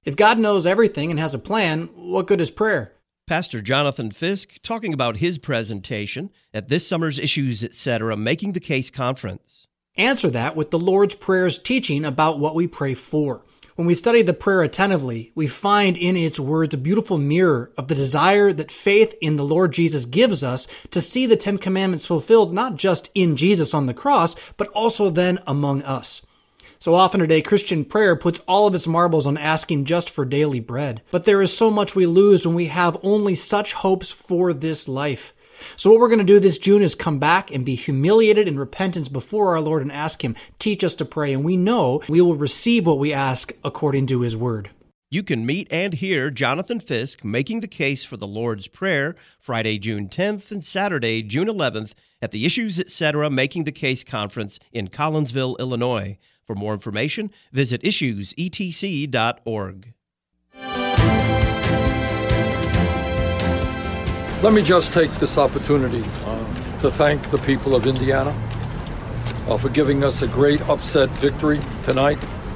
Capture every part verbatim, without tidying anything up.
If God knows everything and has a plan, what good is prayer? Pastor Jonathan Fisk talking about his presentation at this summer's Issues, et cetera, Making the Case Conference. Answer that with the Lord's Prayer's teaching about what we pray for. When we study the prayer attentively, we find in its words a beautiful mirror of the desire that faith in the Lord Jesus gives us to see the Ten Commandments fulfilled not just in Jesus on the cross, but also then among us. So often today, Christian prayer puts all of its marbles on asking just for daily bread. But there is so much we lose when we have only such hopes for this life. So what we're going to do this June is come back and be humiliated in repentance before our Lord and ask Him, teach us to pray. And we know we will receive what we ask according to His word. You can meet and hear Jonathan Fisk making the case for the Lord's Prayer Friday, June tenth and Saturday, June eleventh at the Issues, et cetera, Making the Case Conference in Collinsville, Illinois. For more information, visit issues e t c dot org. Let me just take this opportunity uh, to thank the people of Indiana uh, for giving us a great upset victory tonight.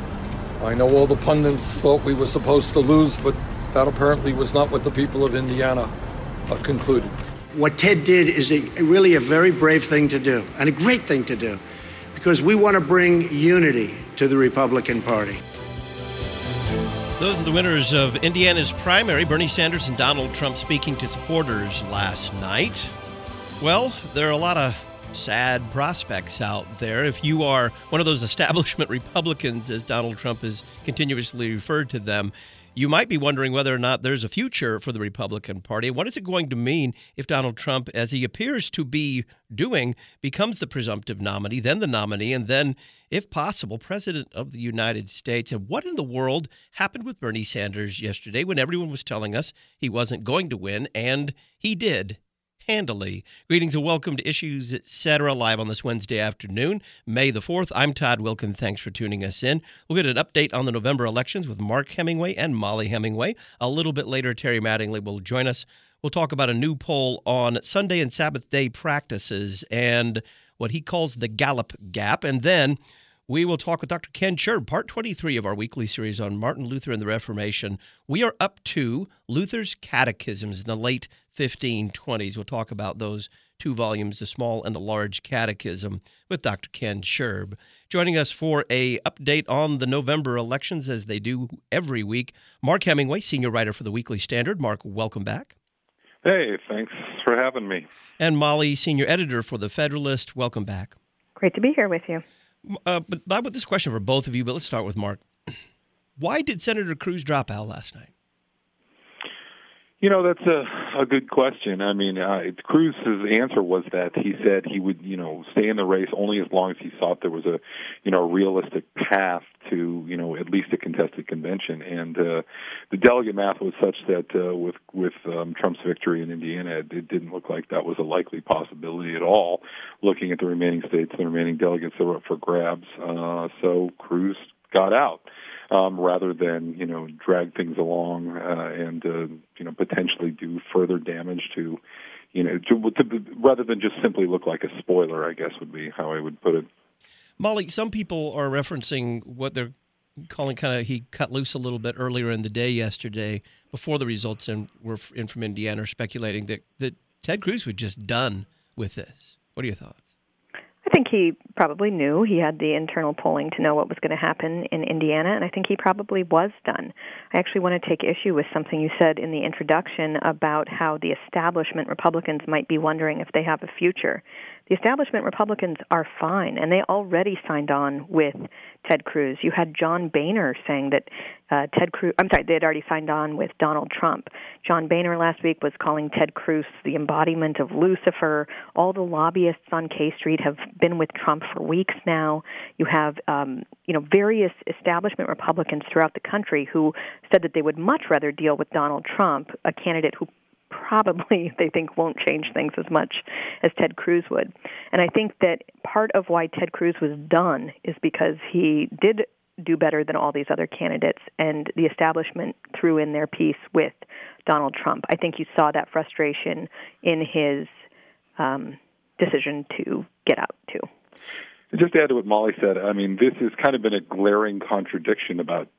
I know all the pundits thought we were supposed to lose, but that apparently was not what the people of Indiana uh, concluded. What Ted did is a, really a very brave thing to do, and a great thing to do, because we want to bring unity to the Republican Party. Those are the winners of Indiana's primary, Bernie Sanders and Donald Trump speaking to supporters last night. Well, there are a lot of sad prospects out there. If you are one of those establishment Republicans, as Donald Trump has continuously referred to them, you might be wondering whether or not there's a future for the Republican Party. What is it going to mean if Donald Trump, as he appears to be doing, becomes the presumptive nominee, then the nominee, and then, if possible, president of the United States? And what in the world happened with Bernie Sanders yesterday when everyone was telling us he wasn't going to win, and he did? Handily. Greetings and welcome to Issues, et cetera, live on this Wednesday afternoon, May the fourth. I'm Todd Wilkin. Thanks for tuning us in. We'll get an update on the November elections with Mark Hemingway and Molly Hemingway. A little bit later, Terry Mattingly will join us. We'll talk about a new poll on Sunday and Sabbath day practices and what he calls the Gallup Gap. And then we will talk with Doctor Ken Sherb, part twenty-three of our weekly series on Martin Luther and the Reformation. We are up to Luther's Catechisms in the late fifteen twenties. We'll talk about those two volumes, the Small and the Large Catechism, with Doctor Ken Sherb. Joining us for a update on the November elections, as they do every week, Mark Hemingway, senior writer for the Weekly Standard. Mark, welcome back. Hey, thanks for having me. And Molly, senior editor for The Federalist. Welcome back. Great to be here with you. Uh, but I have this question for both of you, but let's start with Mark. Why did Senator Cruz drop out last night? You know, that's a, a good question. I mean, uh, Cruz's answer was that he said he would, you know, stay in the race only as long as he thought there was a, you know, realistic path to, you know, at least a contested convention. And uh, the delegate math was such that uh, with with um, Trump's victory in Indiana, it, it didn't look like that was a likely possibility at all, looking at the remaining states, the remaining delegates that were up for grabs. Uh, so Cruz got out. Um, rather than, you know, drag things along uh, and, uh, you know, potentially do further damage to, you know, to, to, rather than just simply look like a spoiler, I guess would be how I would put it. Molly, some people are referencing what they're calling kind of he cut loose a little bit earlier in the day yesterday before the results in, were in from Indiana, are speculating that, that Ted Cruz was just done with this. What are your thoughts? I think he probably knew. He had the internal polling to know what was going to happen in Indiana, and I think he probably was done. I actually want to take issue with something you said in the introduction about how the establishment Republicans might be wondering if they have a future. The establishment Republicans are fine, and they already signed on with Ted Cruz. You had John Boehner saying that uh, Ted Cruz, I'm sorry, they had already signed on with Donald Trump. John Boehner last week was calling Ted Cruz the embodiment of Lucifer. All the lobbyists on K Street have been with Trump for weeks now. You have, um, you know, various establishment Republicans throughout the country who said that they would much rather deal with Donald Trump, a candidate who probably they think won't change things as much as Ted Cruz would. And I think that part of why Ted Cruz was done is because he did do better than all these other candidates, and the establishment threw in their piece with Donald Trump. I think you saw that frustration in his um, decision to get out, too. Just to add to what Molly said, I mean, this has kind of been a glaring contradiction about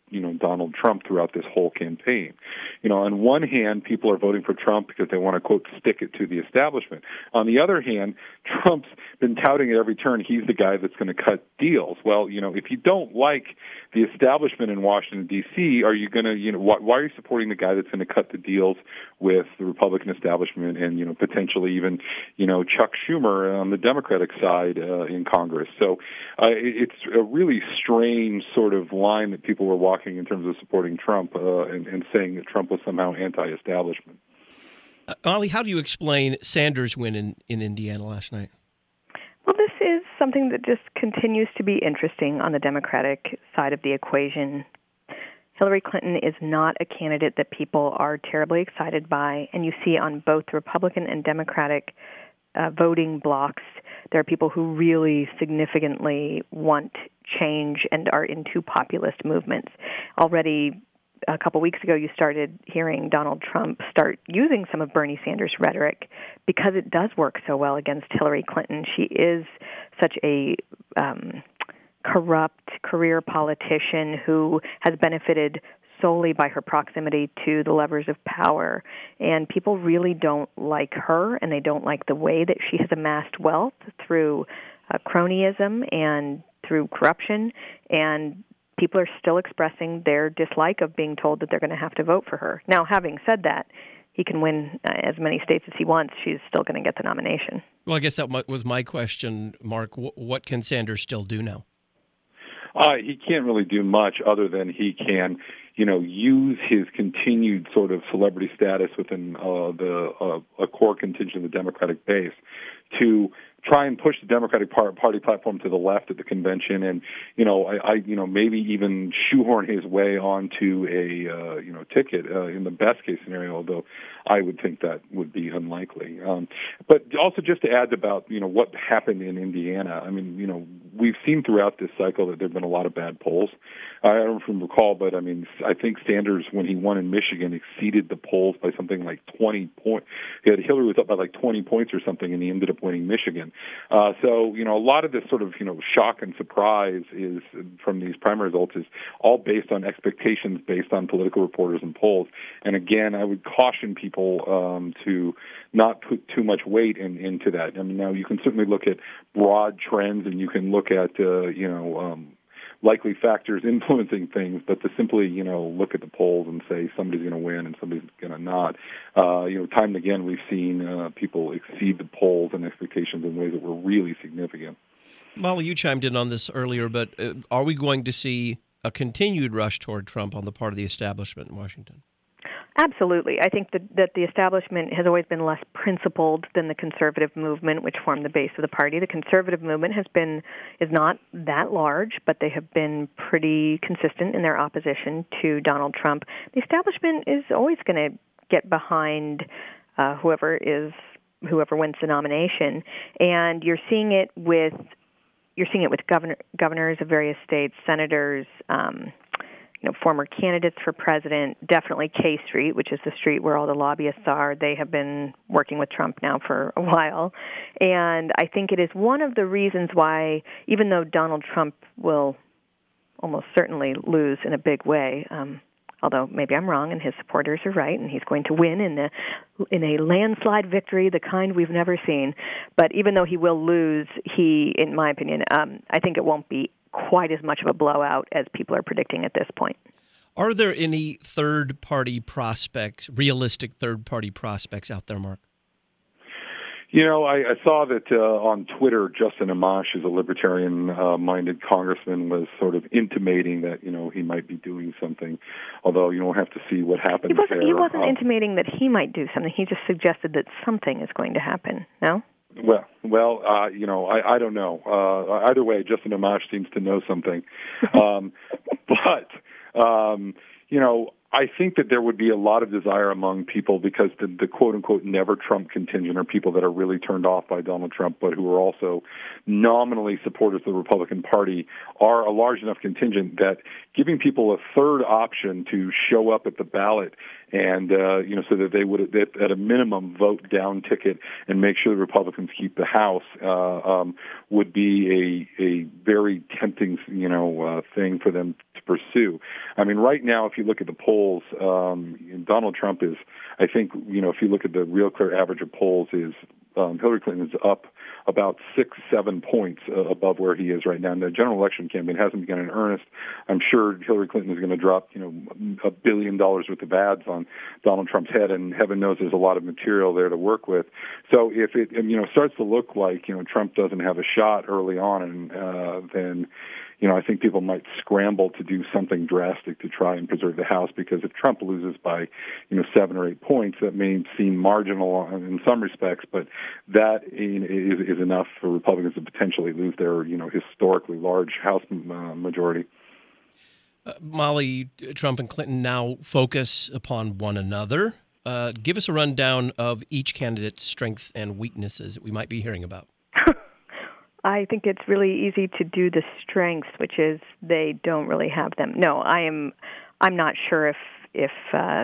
you know, Donald Trump throughout this whole campaign. You know, on one hand, people are voting for Trump because they want to, quote, stick it to the establishment. On the other hand, Trump's been touting at every turn he's the guy that's going to cut deals. Well, you know, if you don't like the establishment in Washington, D C, are you going to, you know, why, why are you supporting the guy that's going to cut the deals with the Republican establishment and, you know, potentially even, you know, Chuck Schumer on the Democratic side uh, in Congress? So uh, it's a really strange sort of line that people were walking in terms of supporting Trump uh, and, and saying that Trump was somehow anti-establishment. Uh, Molly, how do you explain Sanders' win in, in Indiana last night? Well, this is something that just continues to be interesting on the Democratic side of the equation. Hillary Clinton is not a candidate that people are terribly excited by, and you see on both Republican and Democratic uh, voting blocs, there are people who really significantly want change and are into populist movements. Already a couple weeks ago, you started hearing Donald Trump start using some of Bernie Sanders' rhetoric because it does work so well against Hillary Clinton. She is such a um, corrupt career politician who has benefited solely by her proximity to the levers of power. And people really don't like her, and they don't like the way that she has amassed wealth through uh, cronyism and through corruption. And people are still expressing their dislike of being told that they're going to have to vote for her. Now, having said that, he can win uh, as many states as he wants. She's still going to get the nomination. Well, I guess that was my question, Mark. What can Sanders still do now? Uh, he can't really do much other than he can, you know, use his continued sort of celebrity status within uh, the uh, a core contingent of the Democratic base to try and push the Democratic Party platform to the left at the convention, and you know, I, I you know, maybe even shoehorn his way onto a uh, you know ticket uh, in the best case scenario. Although I would think that would be unlikely. Um, but also just to add about you know what happened in Indiana. I mean, you know, we've seen throughout this cycle that there've been a lot of bad polls. I don't know if you recall, but I mean, I think Sanders, when he won in Michigan, exceeded the polls by something like twenty points. Hillary was up by like twenty points or something, and he ended up winning Michigan. Uh, so, you know, a lot of this sort of, you know, shock and surprise is from these primary results is all based on expectations, based on political reporters and polls. And again, I would caution people um, to not put too much weight in, into that. I mean, now you can certainly look at broad trends, and you can look at, uh, you know, um, likely factors influencing things, but to simply, you know, look at the polls and say somebody's going to win and somebody's going to not, uh, you know, time and again we've seen uh, people exceed the polls and expectations in ways that were really significant. Molly, you chimed in on this earlier, but uh, are we going to see a continued rush toward Trump on the part of the establishment in Washington? Absolutely. I think that, that the establishment has always been less principled than the conservative movement, which formed the base of the party. The conservative movement has been is not that large, but they have been pretty consistent in their opposition to Donald Trump. The establishment is always going to get behind uh, whoever is whoever wins the nomination, and you're seeing it with you're seeing it with governor, governors of various states, senators. Um, You know, former candidates for president, definitely K Street, which is the street where all the lobbyists are. They have been working with Trump now for a while. And I think it is one of the reasons why, even though Donald Trump will almost certainly lose in a big way, um, although maybe I'm wrong and his supporters are right, and he's going to win in a, in a landslide victory, the kind we've never seen. But even though he will lose, he, in my opinion, um, I think it won't be quite as much of a blowout as people are predicting at this point. Are there any third-party prospects, realistic third-party prospects out there, Mark? You know, I, I saw that uh, on Twitter, Justin Amash, who's a libertarian-minded uh, congressman, was sort of intimating that, you know, he might be doing something, although you don't have to see what happens he wasn't, there. He wasn't um, intimating that he might do something. He just suggested that something is going to happen, no? Well, well, uh, you know, I, I don't know. Uh, either way, Justin Amash seems to know something. um, but, um, you know, I think that there would be a lot of desire among people because the, the quote-unquote never Trump contingent are people that are really turned off by Donald Trump, but who are also nominally supporters of the Republican Party, are a large enough contingent that giving people a third option to show up at the ballot and, uh, you know, so that they would, at a minimum, vote down ticket and make sure the Republicans keep the House uh, um, would be a, a very tempting, you know, uh, thing for them to pursue. I mean, right now, if you look at the polls, um, Donald Trump is, I think, you know, if you look at the Real Clear average of polls, is um, Hillary Clinton is up about six, seven points uh, above where he is right now. And the general election campaign hasn't begun in earnest. I'm sure Hillary Clinton is going to drop, you know, a billion dollars worth of ads on Donald Trump's head, and heaven knows there's a lot of material there to work with. So if it, you know, starts to look like, you know, Trump doesn't have a shot early on, and uh, then, you know, I think people might scramble to do something drastic to try and preserve the House, because if Trump loses by, you know, seven or eight points, that may seem marginal in some respects, but that is, is enough for Republicans to potentially lose their, you know, historically large House uh, majority. Uh, Molly, Trump and Clinton now focus upon one another. Uh, give us a rundown of each candidate's strengths and weaknesses that we might be hearing about. I think it's really easy to do the strengths, which is they don't really have them. No, I am. I'm not sure if if uh,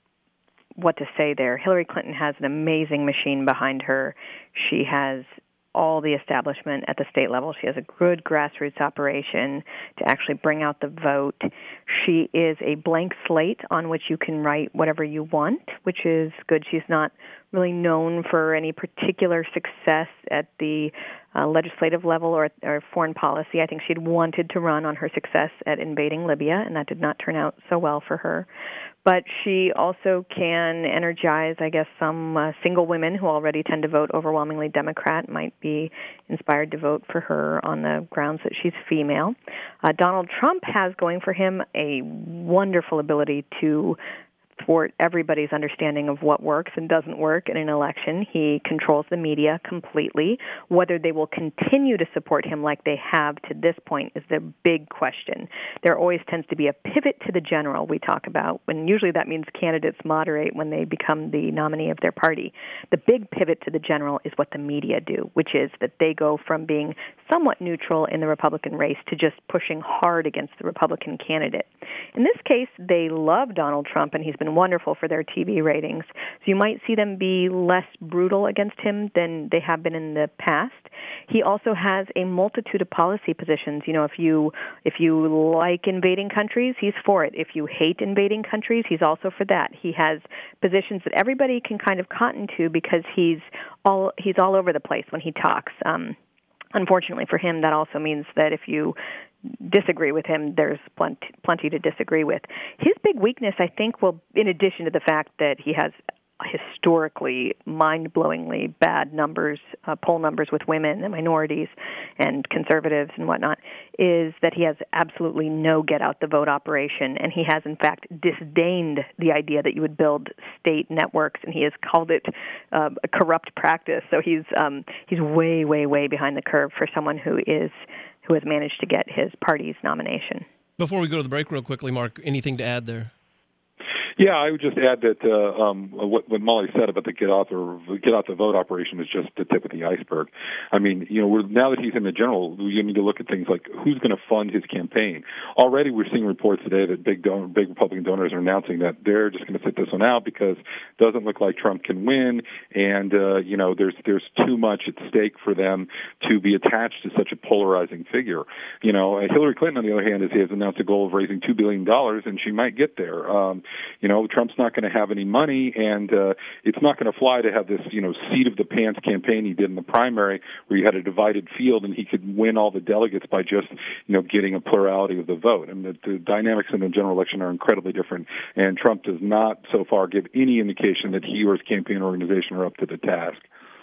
what to say there. Hillary Clinton has an amazing machine behind her. She has all the establishment at the state level. She has a good grassroots operation to actually bring out the vote. She is a blank slate on which you can write whatever you want, which is good. She's not really known for any particular success at the uh, legislative level or, or foreign policy. I think she'd wanted to run on her success at invading Libya, and that did not turn out so well for her. But she also can energize, I guess, some uh, single women who already tend to vote overwhelmingly Democrat, might be inspired to vote for her on the grounds that she's female. Uh, Donald Trump has going for him a wonderful ability to thwart everybody's understanding of what works and doesn't work in an election. He controls the media completely. Whether they will continue to support him like they have to this point is the big question. There always tends to be a pivot to the general we talk about, when usually that means candidates moderate when they become the nominee of their party. The big pivot to the general is what the media do, which is that they go from being somewhat neutral in the Republican race to just pushing hard against the Republican candidate. In this case, they love Donald Trump, and he's been wonderful for their T V ratings. So you might see them be less brutal against him than they have been in the past. He also has a multitude of policy positions. You know, if you if you like invading countries, he's for it. If you hate invading countries, he's also for that. He has positions that everybody can kind of cotton to because he's all he's all over the place when he talks. Um, unfortunately for him, that also means that if you disagree with him, there's plenty, plenty to disagree with. His big weakness, I think, will, in addition to the fact that he has historically mind-blowingly bad numbers, uh, poll numbers with women and minorities and conservatives and whatnot, is that he has absolutely no get-out-the-vote operation, and he has, in fact, disdained the idea that you would build state networks, and he has called it uh, a corrupt practice. So he's um, he's way, way, way behind the curve for someone who is who has managed to get his party's nomination. Before we go to the break real quickly, Mark, anything to add there? Yeah, I would just add that uh, um, what, what Molly said about the get out the get out the vote operation is just the tip of the iceberg. I mean, you know, we're, now that he's in the general, you need to look at things like who's going to fund his campaign. Already, we're seeing reports today that big donor, big Republican donors are announcing that they're just going to sit this one out because it doesn't look like Trump can win, and uh, you know, there's there's too much at stake for them to be attached to such a polarizing figure. You know, Hillary Clinton, on the other hand, has, has announced a goal of raising two billion dollars, and she might get there. Um, You know, Trump's not going to have any money, and uh, it's not going to fly to have this, you know, seat-of-the-pants campaign he did in the primary where you had a divided field and he could win all the delegates by just, you know, getting a plurality of the vote. And the, the dynamics in the general election are incredibly different, and Trump does not so far give any indication that he or his campaign organization are up to the task.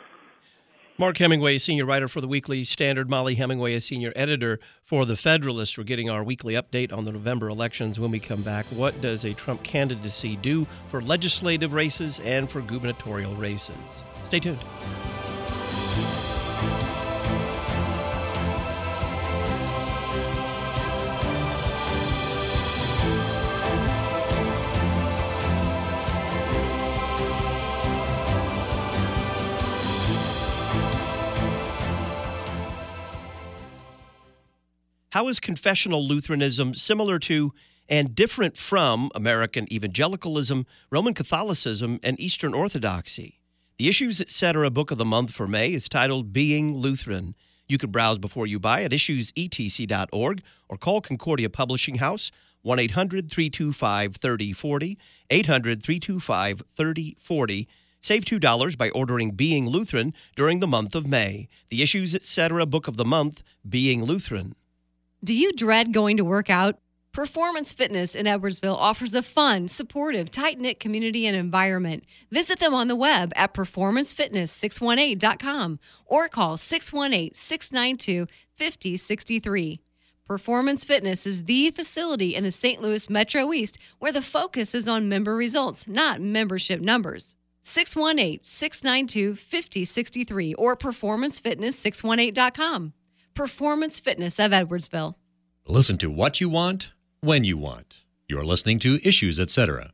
Mark Hemingway, senior writer for the Weekly Standard. Molly Hemingway is senior editor for The Federalist. We're getting our weekly update on the November elections. When we come back, what does a Trump candidacy do for legislative races and for gubernatorial races? Stay tuned. How is confessional Lutheranism similar to and different from American evangelicalism, Roman Catholicism, and Eastern Orthodoxy? The Issues Etc. Book of the Month for May is titled Being Lutheran. You can browse before you buy at issues e t c dot org or call Concordia Publishing House, one eight hundred, three two five, three oh four oh, eight hundred, three two five, three oh four oh. Save two dollars by ordering Being Lutheran during the month of May. The Issues Etc. Book of the Month, Being Lutheran. Do you dread going to work out? Performance Fitness in Edwardsville offers a fun, supportive, tight-knit community and environment. Visit them on the web at performance fitness six one eight dot com or call six one eight, six nine two, five oh six three. Performance Fitness is the facility in the Saint Louis Metro East where the focus is on member results, not membership numbers. six one eight, six nine two, five oh six three or performance fitness six one eight dot com. Performance Fitness of Edwardsville. Listen to what you want, when you want. You're listening to Issues Etc.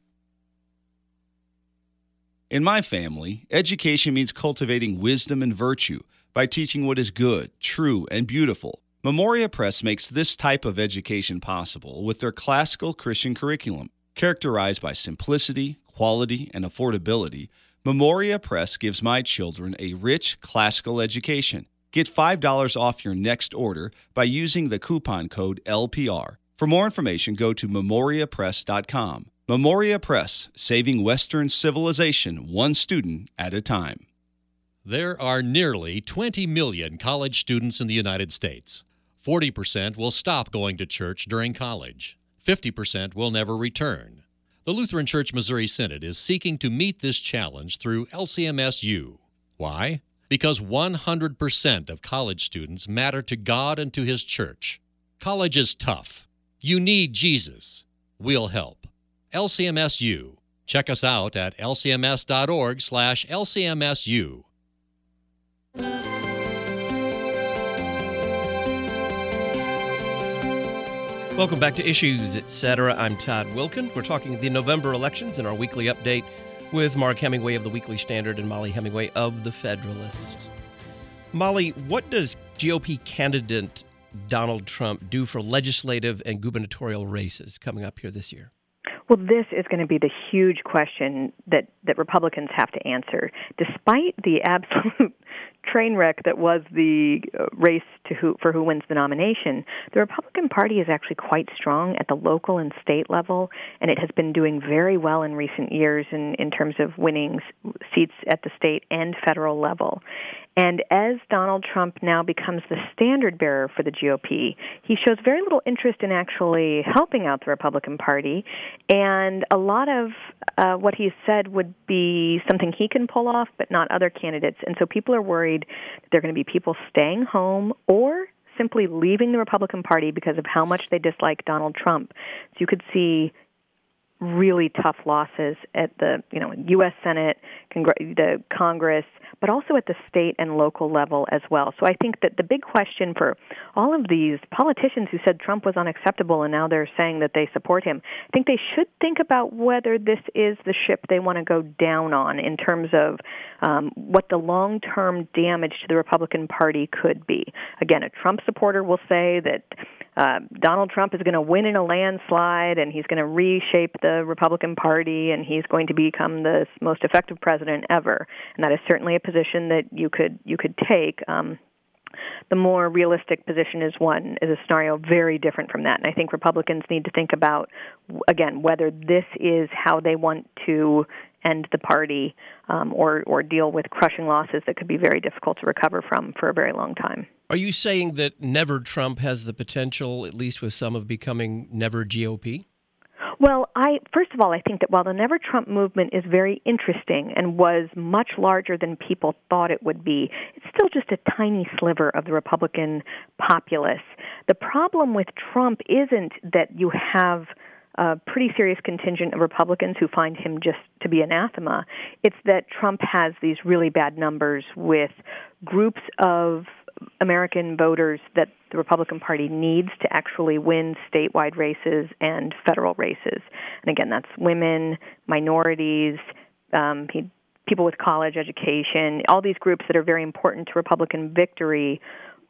In my family, education means cultivating wisdom and virtue by teaching what is good, true, and beautiful. Memoria Press makes this type of education possible with their classical Christian curriculum. Characterized by simplicity, quality, and affordability, Memoria Press gives my children a rich classical education. Get five dollars off your next order by using the coupon code L P R. For more information, go to memoria press dot com. Memoria Press, saving Western civilization one student at a time. There are nearly twenty million college students in the United States. forty percent will stop going to church during college. fifty percent will never return. The Lutheran Church Missouri Synod is seeking to meet this challenge through L C M S U. Why? Because one hundred percent of college students matter to God and to His church. College is tough. You need Jesus. We'll help. L C M S U. Check us out at l c m s dot org slash L C M S U. Welcome back to Issues Etc. I'm Todd Wilkin. We're talking the November elections in our weekly update with Mark Hemingway of the Weekly Standard and Molly Hemingway of the Federalist. Molly, what does G O P candidate Donald Trump do for legislative and gubernatorial races coming up here this year? Well, this is going to be the huge question that, that Republicans have to answer. Despite the absolute train wreck that was the race to who, for who wins the nomination, the Republican Party is actually quite strong at the local and state level, and it has been doing very well in recent years in, in terms of winning seats at the state and federal level. And as Donald Trump now becomes the standard bearer for the G O P, he shows very little interest in actually helping out the Republican Party, and a lot of uh, what he said would be something he can pull off, but not other candidates. And so people are worried that there are going to be people staying home or simply leaving the Republican Party because of how much they dislike Donald Trump. So you could see really tough losses at the, you know, U S Senate, Congre- the Congress, but also at the state and local level as well. So I think that the big question for all of these politicians who said Trump was unacceptable and now they're saying that they support him, I think they should think about whether this is the ship they want to go down on in terms of um, what the long-term damage to the Republican Party could be. Again, a Trump supporter will say that Uh, Donald Trump is going to win in a landslide, and he's going to reshape the Republican Party, and he's going to become the most effective president ever. And that is certainly a position that you could you could take. Um, the more realistic position is one is a scenario very different from that. And I think Republicans need to think about, again, whether this is how they want to end the party um, or, or deal with crushing losses that could be very difficult to recover from for a very long time. Are you saying that Never Trump has the potential, at least with some, of becoming Never G O P? Well, I first of all, I think that while the Never Trump movement is very interesting and was much larger than people thought it would be, it's still just a tiny sliver of the Republican populace. The problem with Trump isn't that you have a pretty serious contingent of Republicans who find him just to be anathema. It's that Trump has these really bad numbers with groups of American voters that the Republican Party needs to actually win statewide races and federal races. And again, that's women, minorities, um, people with college education, all these groups that are very important to Republican victory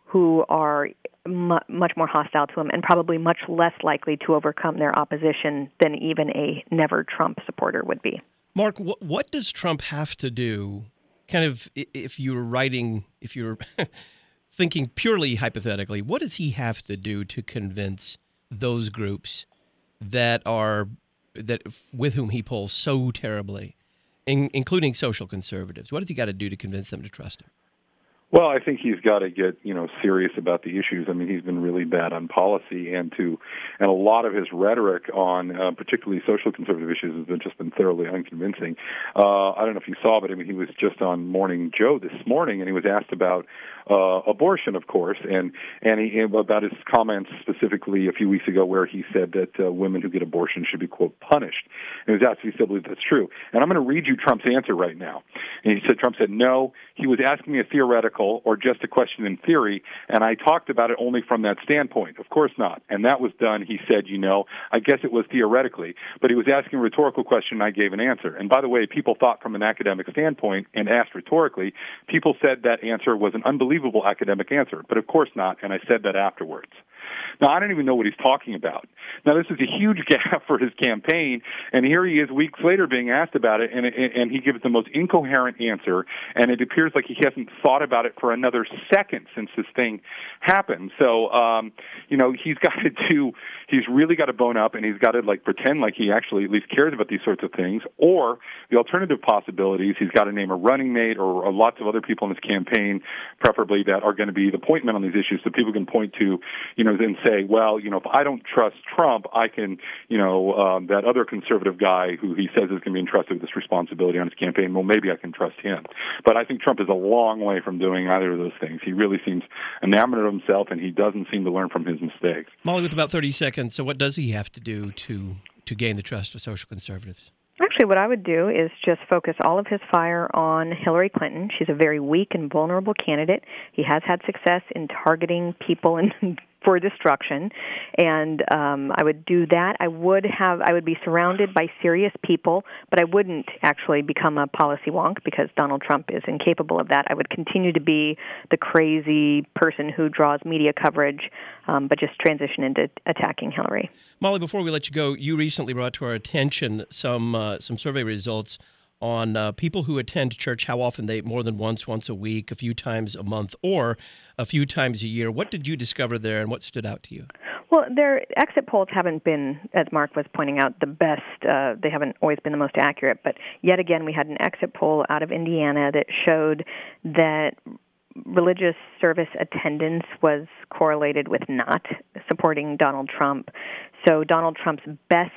who are mu- much more hostile to him and probably much less likely to overcome their opposition than even a never Trump supporter would be. Mark, what, what does Trump have to do, kind of, if you're writing, if you're thinking purely hypothetically, what does he have to do to convince those groups that are, that with whom he polls so terribly, in, including social conservatives? What has he got to do to convince them to trust him? Well, I think he's got to get, you know, serious about the issues. I mean, he's been really bad on policy, and to, and a lot of his rhetoric on, uh, particularly social conservative issues, has been just been thoroughly unconvincing. Uh, I don't know if you saw, but I mean, he was just on Morning Joe this morning, and he was asked about uh, abortion, of course, and and he, about his comments specifically a few weeks ago, where he said that uh, women who get abortion should be, quote, punished. And he was asked if he still believes that's true. And I'm going to read you Trump's answer right now. And he said, Trump said, no, he was asking me a theoretical or just a question in theory, and I talked about it only from that standpoint. Of course not. And that was done, he said, you know, I guess it was theoretically, but he was asking a rhetorical question and I gave an answer. And by the way, people thought from an academic standpoint and asked rhetorically, people said that answer was an unbelievable academic answer, but of course not, and I said that afterwards. Now, I don't even know what he's talking about. Now, this is a huge gap for his campaign, and here he is weeks later being asked about it, and, and he gives the most incoherent answer, and it appears like he hasn't thought about it for another second since this thing happened. So, um, you know, he's got to do, he's really got to bone up, and he's got to, like, pretend like he actually at least cares about these sorts of things, or the alternative possibilities, he's got to name a running mate or, or lots of other people in his campaign, preferably that are going to be the point men on these issues, so people can point to, you know, and say, well, you know, if I don't trust Trump, I can, you know, um, that other conservative guy who he says is going to be entrusted with this responsibility on his campaign, well, maybe I can trust him. But I think Trump is a long way from doing either of those things. He really seems enamored of himself, and he doesn't seem to learn from his mistakes. Molly, with about thirty seconds, so what does he have to do to, to gain the trust of social conservatives? Actually, what I would do is just focus all of his fire on Hillary Clinton. She's a very weak and vulnerable candidate. He has had success in targeting people and for destruction, and um, I would do that. I would have, I would be surrounded by serious people, but I wouldn't actually become a policy wonk because Donald Trump is incapable of that. I would continue to be the crazy person who draws media coverage, um, but just transition into attacking Hillary. Molly, before we let you go, you recently brought to our attention some uh, some survey results on uh, people who attend church, how often they, more than once, once a week, a few times a month, or a few times a year. What did you discover there, and what stood out to you? Well, their exit polls haven't been, as Mark was pointing out, the best. Uh, they haven't always been the most accurate. But yet again, we had an exit poll out of Indiana that showed that religious service attendance was correlated with not supporting Donald Trump. So Donald Trump's best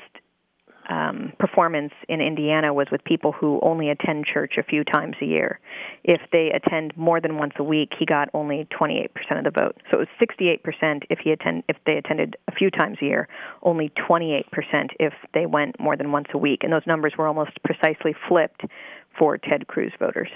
Um, performance in Indiana was with people who only attend church a few times a year. If they attend more than once a week, he got only twenty-eight percent of the vote. So it was sixty-eight percent if he attend if they attended a few times a year, only twenty-eight percent if they went more than once a week. And those numbers were almost precisely flipped for Ted Cruz voters.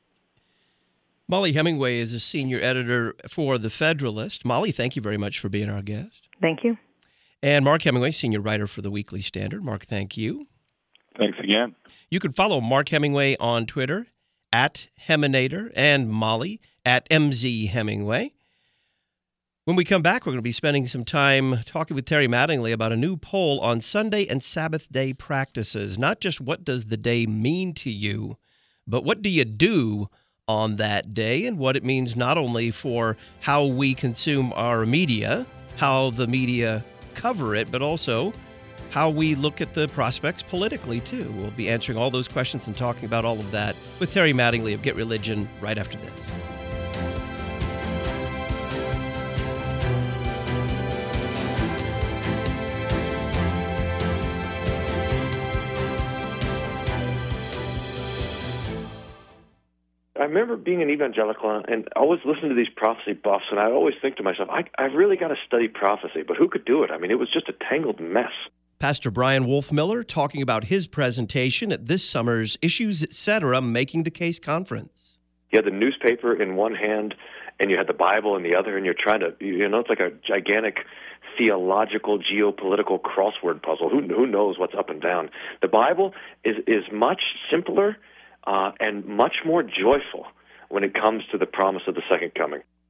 Molly Hemingway is a senior editor for The Federalist. Molly, thank you very much for being our guest. Thank you. And Mark Hemingway, senior writer for the Weekly Standard. Mark, thank you. Thanks again. You can follow Mark Hemingway on Twitter, at Heminator, and Molly, at M Z Hemingway. When we come back, we're going to be spending some time talking with Terry Mattingly about a new poll on Sunday and Sabbath day practices. Not just what does the day mean to you, but what do you do on that day, and what it means not only for how we consume our media, how the media cover it, but also how we look at the prospects politically, too. We'll be answering all those questions and talking about all of that with Terry Mattingly of Get Religion right after this. I remember being an evangelical and always listening to these prophecy buffs, and I always think to myself, I, I really got to study prophecy, but who could do it? I mean, it was just a tangled mess. Pastor Brian Wolfmiller talking about his presentation at this summer's Issues Etc. Making the Case Conference. You had the newspaper in one hand, and you had the Bible in the other, and you're trying to, you know, it's like a gigantic theological, geopolitical crossword puzzle. Who, who knows what's up and down? The Bible is, is much simpler Uh, and much more joyful when it comes to the promise of the second coming.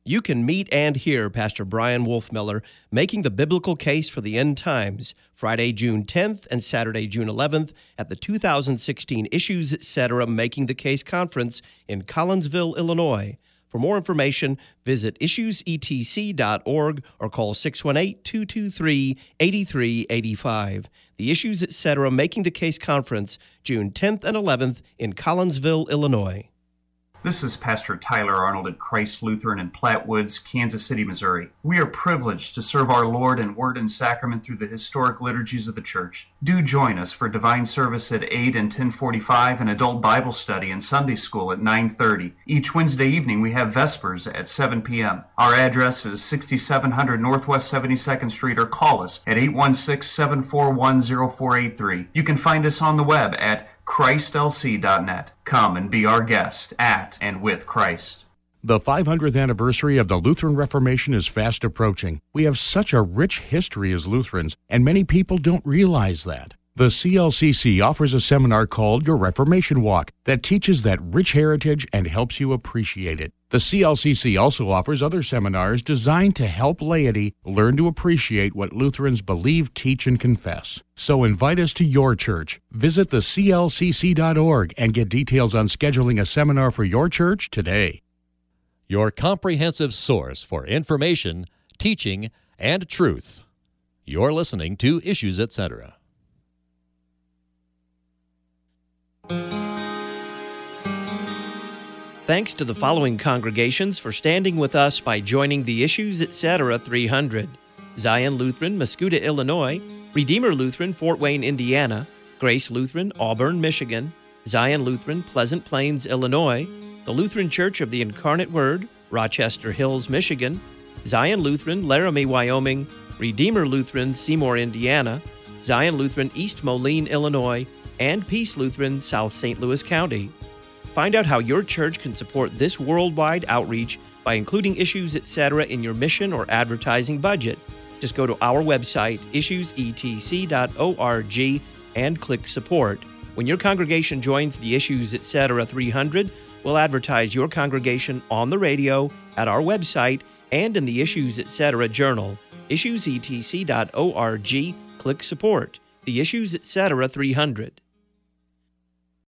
you can meet and hear Pastor Brian Wolfmiller making the biblical case for the end times, Friday, June tenth and Saturday, June eleventh at the two thousand sixteen Issues Etc. Making the Case Conference in Collinsville, Illinois. For more information, visit issues e t c dot org or call six one eight, two two three, eight three eight five. The Issues Etc. Making the Case Conference, June tenth and eleventh in Collinsville, Illinois. This is Pastor Tyler Arnold at Christ Lutheran in Platte Woods, Kansas City, Missouri. We are privileged to serve our Lord in word and sacrament through the historic liturgies of the church. Do join us for divine service at eight and ten forty-five and adult Bible study and Sunday school at nine thirty. Each Wednesday evening we have Vespers at seven p.m. Our address is sixty-seven hundred Northwest seventy-second Street, or call us at eight one six, seven four one, zero four eight three. You can find us on the web at christ l c dot net. Come and be our guest at and with Christ. The five hundredth anniversary of the Lutheran Reformation is fast approaching. We have such a rich history as Lutherans, and many people don't realize that. The C L C C offers a seminar called Your Reformation Walk that teaches that rich heritage and helps you appreciate it. The C L C C also offers other seminars designed to help laity learn to appreciate what Lutherans believe, teach, and confess. So invite us to your church. Visit the c l c c dot org and get details on scheduling a seminar for your church today. Your comprehensive source for information, teaching, and truth. You're listening to Issues Etc. Thanks to the following congregations for standing with us by joining the Issues Etc. three hundred. Zion Lutheran, Mascoutah, Illinois; Redeemer Lutheran, Fort Wayne, Indiana; Grace Lutheran, Auburn, Michigan; Zion Lutheran, Pleasant Plains, Illinois; the Lutheran Church of the Incarnate Word, Rochester Hills, Michigan; Zion Lutheran, Laramie, Wyoming; Redeemer Lutheran, Seymour, Indiana; Zion Lutheran, East Moline, Illinois; and Peace Lutheran, South Saint Louis County. Find out how your church can support this worldwide outreach by including Issues Etc. in your mission or advertising budget. Just go to our website, issues e t c dot org, and click Support. When your congregation joins the Issues Etc. three hundred, we'll advertise your congregation on the radio, at our website, and in the Issues Etc. journal. issues e t c dot org, click Support. The Issues Etc. three hundred.